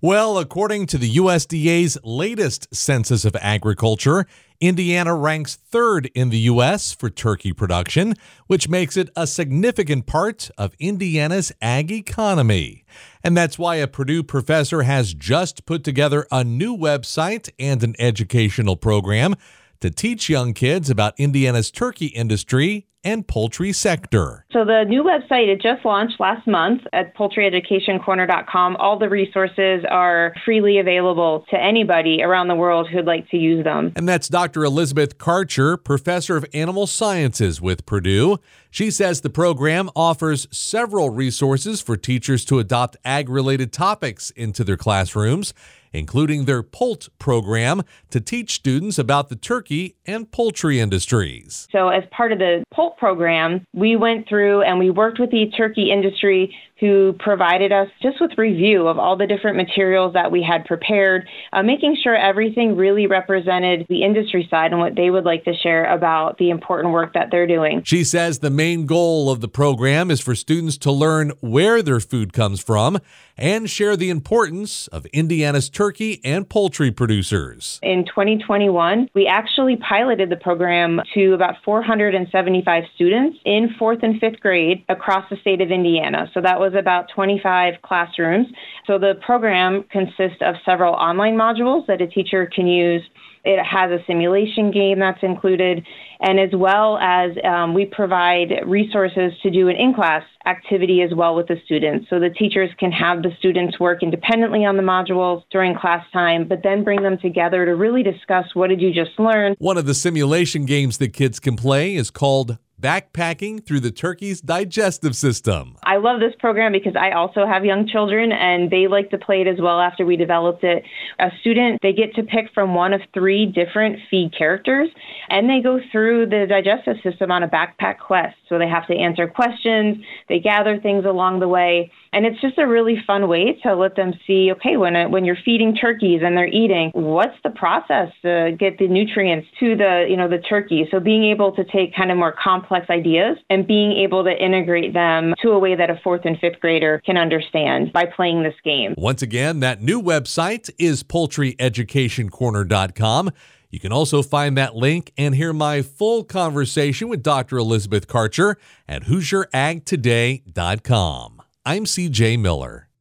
Well, according to the USDA's latest Census of Agriculture, Indiana ranks third in the U.S. for turkey production, which makes it a significant part of Indiana's ag economy. And that's why a Purdue professor has just put together a new website and an educational program to teach young kids about Indiana's turkey industry and poultry sector. So the new website, it just launched last month at poultryeducationcorner.com. All the resources are freely available to anybody around the world who'd like to use them. And that's Dr. Elizabeth Karcher, professor of animal sciences with Purdue. She says the program offers several resources for teachers to adopt ag-related topics into their classrooms, including their POULT program to teach students about the turkey and poultry industries. So as part of the POULT program, we went through and we worked with the turkey industry who provided us just with review of all the different materials that we had prepared, making sure everything really represented the industry side and what they would like to share about the important work that they're doing. She says the main goal of the program is for students to learn where their food comes from and share the importance of Indiana's turkey and poultry producers. In 2021, we actually piloted the program to about 475 students in 4th and 5th grade across the state of Indiana. So that was about 25 classrooms. So the program consists of several online modules that a teacher can use. It has a simulation game that's included, and as well as we provide resources to do an in-class activity as well with the students. So the teachers can have the students work independently on the modules during class time, but then bring them together to really discuss what did you just learn. One of the simulation games that kids can play is called Backpacking Through the Turkey's Digestive System. I love this program because I also have young children and they like to play it as well after we developed it. A student, they get to pick from one of 3 different feed characters and they go through the digestive system on a backpack quest. So they have to answer questions, they gather things along the way. And it's just a really fun way to let them see, okay, when you're feeding turkeys and they're eating, what's the process to get the nutrients to the turkey? So being able to take kind of more complex ideas and being able to integrate them to a way that a 4th and 5th grader can understand by playing this game. Once again, that new website is poultryeducationcorner.com. You can also find that link and hear my full conversation with Dr. Elizabeth Karcher at HoosierAgToday.com. I'm CJ Miller.